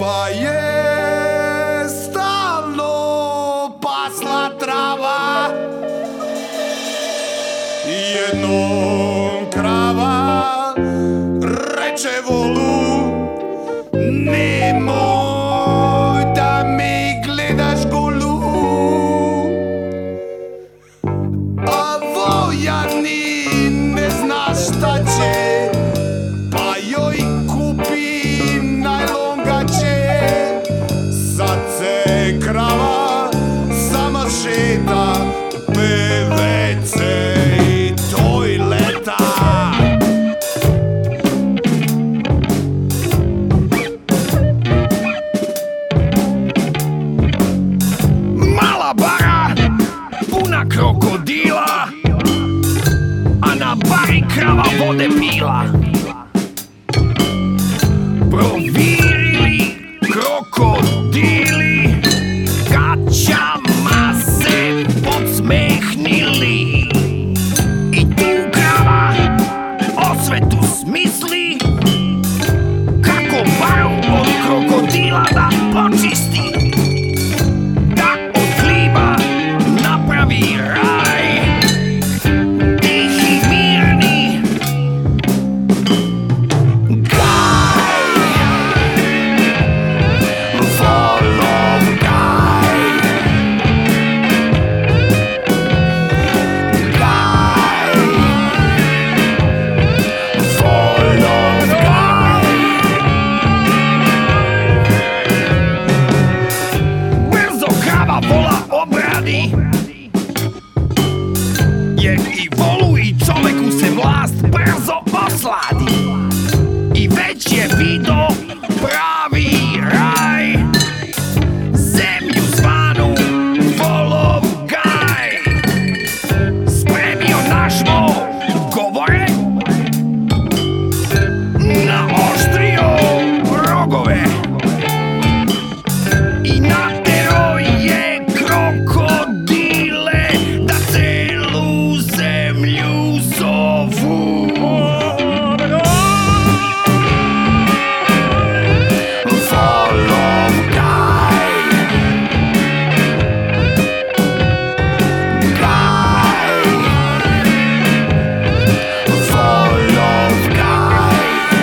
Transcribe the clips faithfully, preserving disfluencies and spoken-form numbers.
Pa je stalno pasla trava, jednom krava reče volu: nemoj da mi gledaš golu. A vojani ne zna šta će, pa joj kupi najlon gaće. Sad se krava sama šeta u pe ve ce i tojleta. Mala bara puna krokodila, a na bari krava vode pila. Provirili krokodili, gaćama se podsmehnili. I tu krava o svetu smisli, kako baru od krokodila da počisti, da od hliba napravi raj, tih i mirni gaj, volov gaj, gaj, volov gaj. Brzo krava vola obradi, jer i volu i čoveku se vlast brzo osladi. I već je vido pravi raj, zemlju zvanu volov gaj. Spremio našmo govore, naoštrio rogove i natero je krokodile da celu zemlju zovu. Volov gaj, gaj, volov gaj.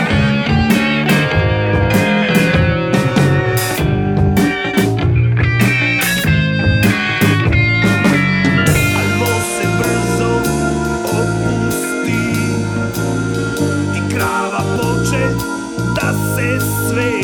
Albo se brzo opusti i krava poče da se sve